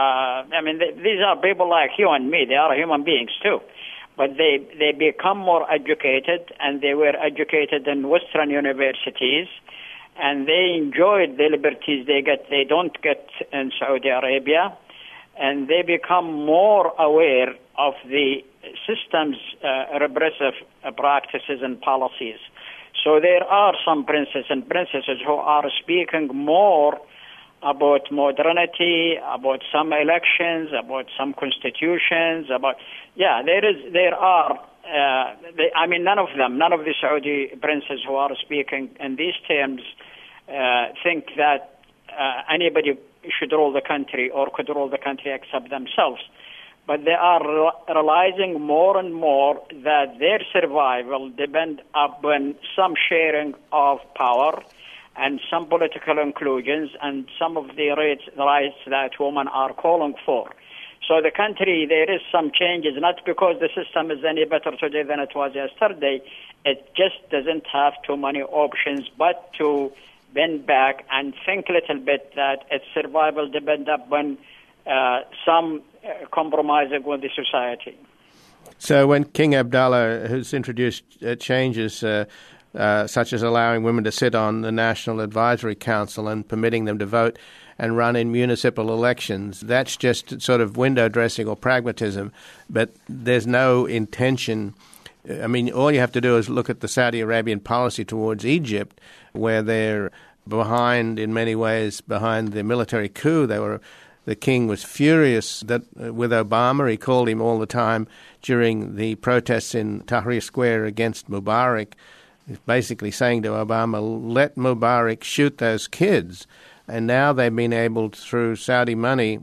S5: these are people like you and me. They are human beings too. But they become more educated, and they were educated in Western universities, and they enjoyed the liberties they don't get in Saudi Arabia, and they become more aware of the system's repressive practices and policies. So there are some princes and princesses who are speaking more about modernity, about some elections, about some constitutions, none of the Saudi princes who are speaking in these terms think that anybody should rule the country or could rule the country except themselves. But they are realizing more and more that their survival depends upon some sharing of power and some political inclusions and some of the rights that women are calling for. So the country, there is some changes, not because the system is any better today than it was yesterday. It just doesn't have too many options but to bend back and think a little bit that its survival depends upon some compromising with the society.
S1: So when King Abdullah has introduced changes such as allowing women to sit on the National Advisory Council and permitting them to vote and run in municipal elections, that's just sort of window dressing or pragmatism, but there's no intention. I mean, all you have to do is look at the Saudi Arabian policy towards Egypt, where they're behind, in many ways, behind the military coup. The king was furious that with Obama. He called him all the time during the protests in Tahrir Square against Mubarak, basically saying to Obama, let Mubarak shoot those kids. And now they've been able, through Saudi money,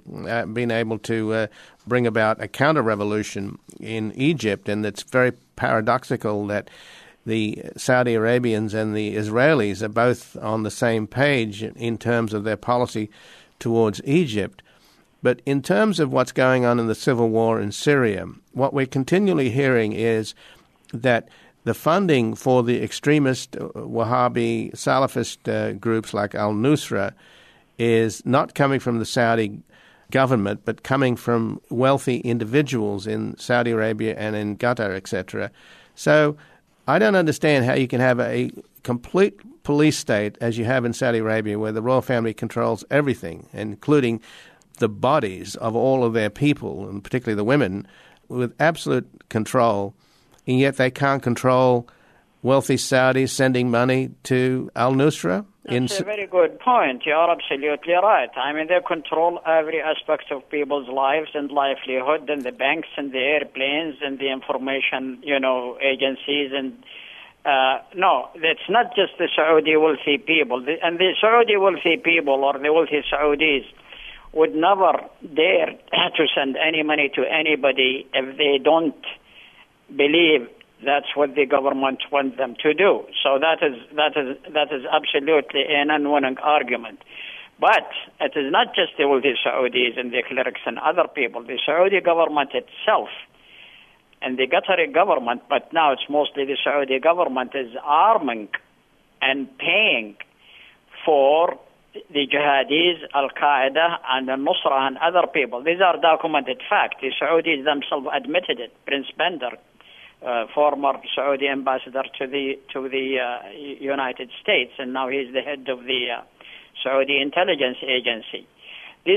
S1: to bring about a counter-revolution in Egypt. And it's very paradoxical that the Saudi Arabians and the Israelis are both on the same page in terms of their policy towards Egypt. But in terms of what's going on in the civil war in Syria, what we're continually hearing is that the funding for the extremist Wahhabi Salafist groups like al-Nusra is not coming from the Saudi government, but coming from wealthy individuals in Saudi Arabia and in Qatar, etc. So I don't understand how you can have a complete police state, as you have in Saudi Arabia, where the royal family controls everything, including the bodies of all of their people, and particularly the women, with absolute control, and yet they can't control wealthy Saudis sending money to al-Nusra.
S5: That's a very good point. You're absolutely right. I mean, they control every aspect of people's lives and livelihood, and the banks and the airplanes and the information, agencies. And no, it's not just the Saudi wealthy people. And the Saudi wealthy people or the wealthy Saudis would never dare to send any money to anybody if they don't believe that's what the government wants them to do. So that is absolutely an unwinning argument. But it is not just the wealthy Saudis and the clerics and other people. The Saudi government itself and the Qatari government, but now it's mostly the Saudi government, is arming and paying for the jihadis, Al-Qaeda, and Al-Nusra and other people. These are documented facts. The Saudis themselves admitted it. Prince Bandar, former Saudi ambassador to the United States, and now he's the head of the Saudi intelligence agency. The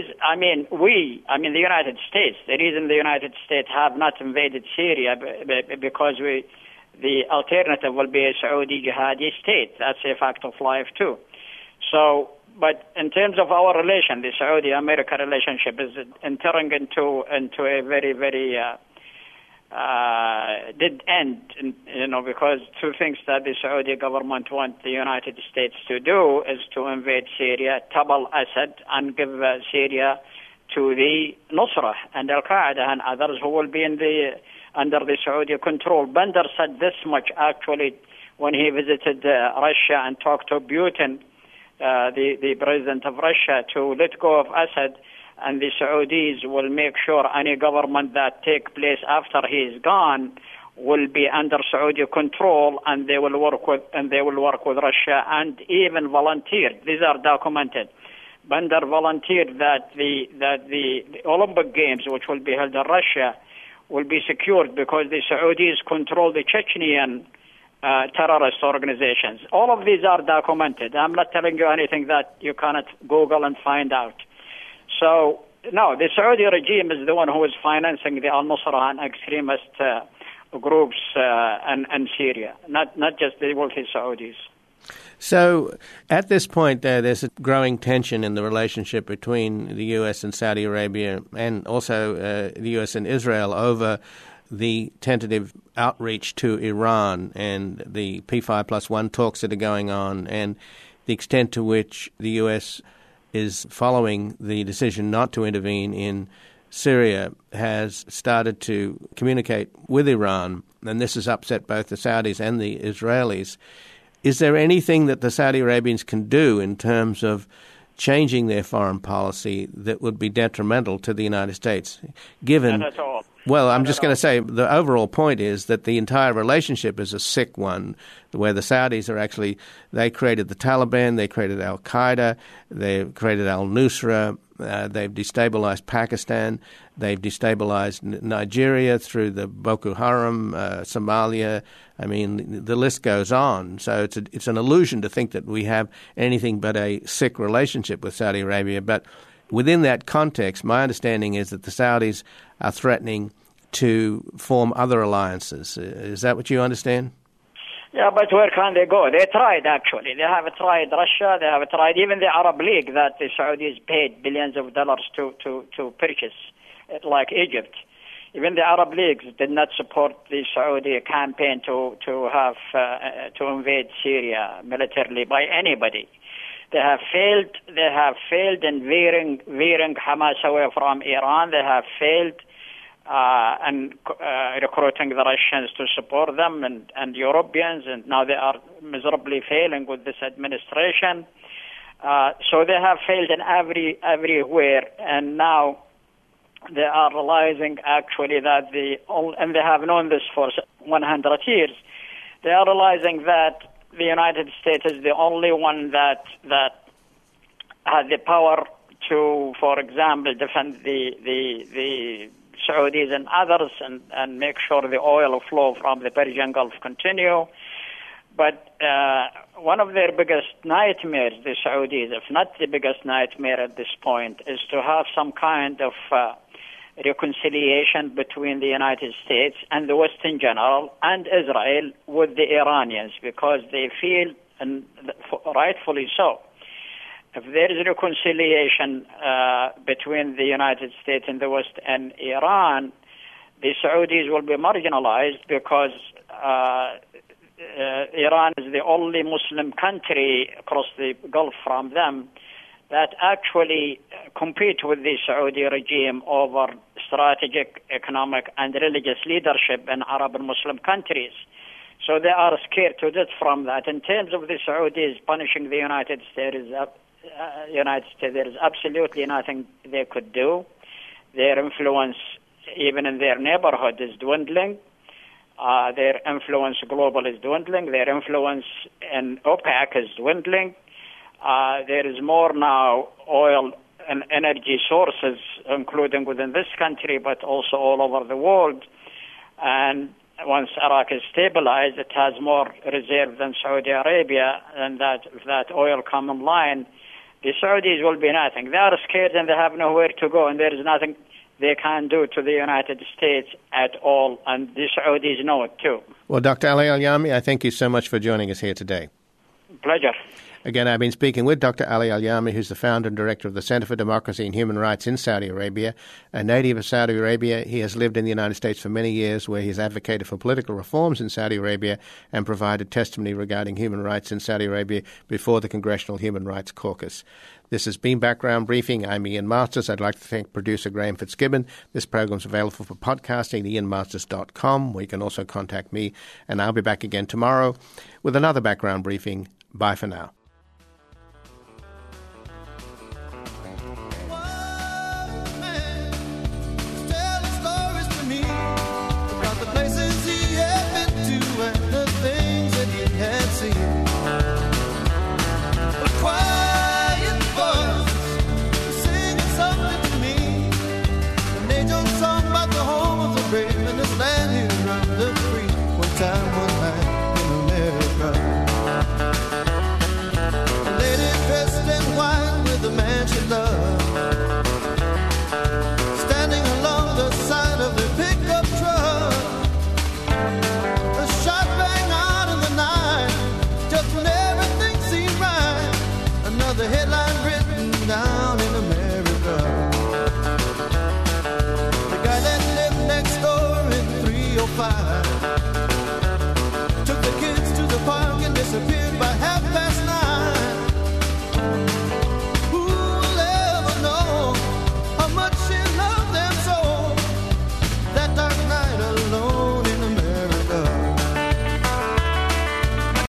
S5: United States, the reason the United States have not invaded Syria because the alternative will be a Saudi jihadi state. That's a fact of life too. So, but in terms of our relation, the Saudi-America relationship is entering into a very, very did end, because two things that the Saudi government want the United States to do is to invade Syria, topple Assad, and give Syria to the Nusra and Al-Qaeda and others who will be under the Saudi control. Bandar said this much, actually, when he visited Russia and talked to Putin, the president of Russia, to let go of Assad, and the Saudis will make sure any government that take place after he is gone will be under Saudi control, and they will work with Russia, and even volunteered. These are documented. Bandar volunteered that the Olympic Games, which will be held in Russia, will be secured because the Saudis control the Chechenian terrorist organizations. All of these are documented. I'm not telling you anything that you cannot Google and find out. So, no, the Saudi regime is the one who is financing the al-Nusra and extremist groups in Syria, not just the wealthy Saudis.
S1: So, at this point, there's a growing tension in the relationship between the U.S. and Saudi Arabia, and also the U.S. and Israel over the tentative outreach to Iran and the P5+1 talks that are going on, and the extent to which the U.S. is following the decision not to intervene in Syria, has started to communicate with Iran, and this has upset both the Saudis and the Israelis. Is there anything that the Saudi Arabians can do in terms of changing their foreign policy that would be detrimental to the United States? Given,
S5: not at all.
S1: Well, I'm just going to say the overall point is that the entire relationship is a sick one, where the Saudis they created the Taliban, they created Al-Qaeda, they created al-Nusra, They've destabilized Pakistan. They've destabilized Nigeria through the Boko Haram, Somalia. I mean, the list goes on. So it's an illusion to think that we have anything but a sick relationship with Saudi Arabia. But within that context, my understanding is that the Saudis are threatening to form other alliances. Is that what you understand?
S5: Yeah, but where can they go? They tried, actually. They have tried Russia. They have tried even the Arab League that the Saudis paid billions of dollars to purchase, like Egypt. Even the Arab Leagues did not support the Saudi campaign to invade Syria militarily by anybody. They have failed. They have failed in veering Hamas away from Iran. They have failed and recruiting the Russians to support them and Europeans, and now they are miserably failing with this administration. So they have failed in everywhere, and now they are realizing actually that and they have known this for 100 years. They are realizing that the United States is the only one that has the power to, for example, defend the Saudis and others and make sure the oil flow from the Persian Gulf continue. But one of their biggest nightmares, the Saudis, if not the biggest nightmare at this point, is to have some kind of reconciliation between the United States and the West in general and Israel with the Iranians, because they feel, and rightfully so, if there is reconciliation between the United States and the West and Iran, the Saudis will be marginalized because Iran is the only Muslim country across the Gulf from them that actually compete with the Saudi regime over strategic, economic, and religious leadership in Arab and Muslim countries. So they are scared to death from that. In terms of the Saudis punishing the United States, there is absolutely nothing they could do. Their influence, even in their neighborhood, is dwindling. Their influence global is dwindling. Their influence in OPEC is dwindling. There is more now oil and energy sources, including within this country, but also all over the world. And once Iraq is stabilized, it has more reserve than Saudi Arabia, and if that oil come online, the Saudis will be nothing. They are scared and they have nowhere to go, and there is nothing they can do to the United States at all, and the Saudis know it too.
S1: Well, Dr. Ali Al-Yami, I thank you so much for joining us here today.
S5: Pleasure.
S1: Again, I've been speaking with Dr. Ali Al-Yami, who's the founder and director of the Center for Democracy and Human Rights in Saudi Arabia. A native of Saudi Arabia, he has lived in the United States for many years, where he's advocated for political reforms in Saudi Arabia and provided testimony regarding human rights in Saudi Arabia before the Congressional Human Rights Caucus. This has been Background Briefing. I'm Ian Masters. I'd like to thank producer Graham Fitzgibbon. This program is available for podcasting at ianmasters.com, where you can also contact me. And I'll be back again tomorrow with another Background Briefing. Bye for now.
S3: The headline written down in America. The guy that lived next door in 305 took the kids to the park and disappeared by half